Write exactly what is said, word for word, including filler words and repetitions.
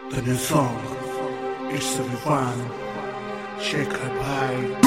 The new song, it's the refine. Check her pie.